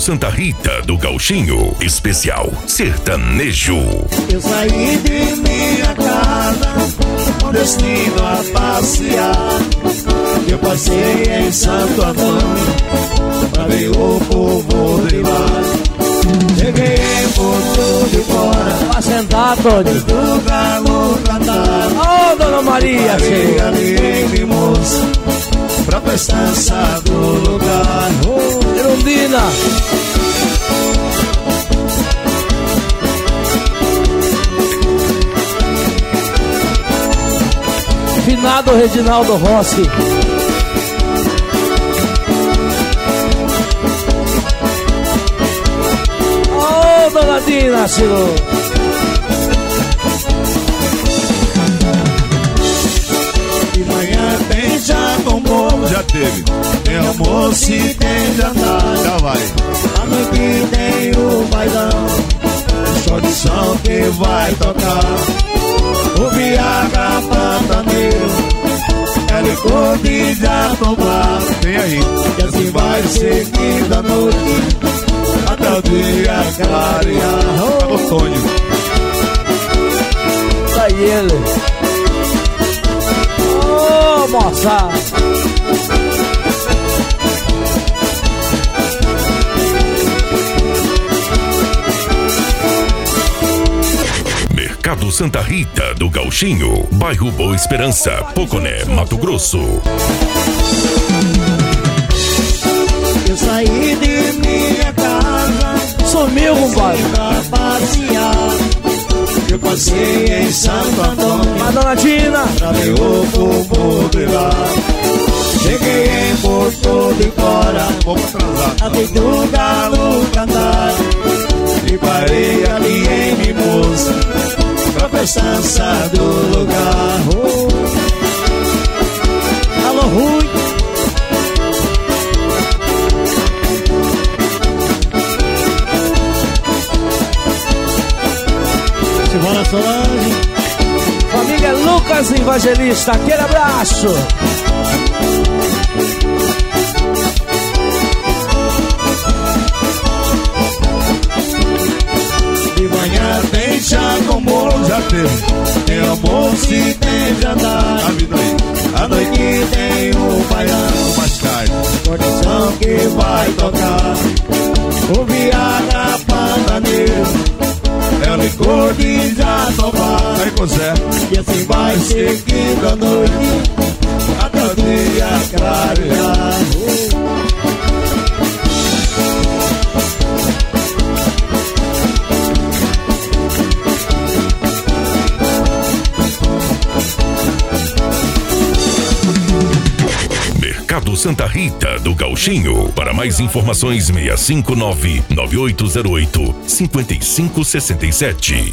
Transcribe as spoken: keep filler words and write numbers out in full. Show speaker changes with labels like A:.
A: Santa Rita do Gauchinho, especial sertanejo.
B: Eu saí de minha casa com destino a passear. Eu passei em Santo Antônio pra ver o povo de lá. Cheguei em Porto de Fora
C: pra sentar, Tony,
B: do galo cantar.
C: Ô, oh, Dona Maria,
B: cheguei ali em Mimoso pra festança do lugar.
C: Oh, Erundina. Finado Reginaldo Rossi. Ô, oh, Dona Dina, Ciro.
B: De manhã tem já com bolo,
D: já teve.
B: Tem almoço e tem jantar,
D: já vai.
B: À noite tem o bailão, o show de som que vai tocar. O Viagra Pantaneiro, é licor de Jatobá.
D: Tem aí.
B: E assim vai seguindo a noite até o dia clarear.
D: Oh, Antônio.
C: Tá ele. Ô, oh, moça.
A: Mercado Santa Rita do Gauchinho, bairro Boa Esperança, Poconé, Mato Grosso.
B: Eu saí de minha casa,
C: sumiu, compadre,
B: pra passear. Eu passei em Santo Antônio,
C: a Dona Dina,
B: pra ver o povo de lá. Cheguei em Porto de Fora,
D: pouco atrasado,
B: a ver do galo cantar. E parei ali em Mimoso pra festança do lugar. Oh.
C: Alô, Rui.
B: Silvana Solange,
C: família Lucas Evangelista, aquele abraço.
B: de manhã tem chá com bolo,
D: já teve.
B: Tem almoço e tem jantar.
D: A vida aí.
B: À noite tem o bailão,
D: mais cai.
B: condição que vai tocar. O Viagra Pantaneiro, é o licor de Jatobá.
D: Aí, José.
B: E assim vai seguindo a noite até o dia clarear.
A: Mercado Santa Rita do Gauchinho. Para mais informações, seis cinco nove, nove oito zero oito, cinco cinco seis sete.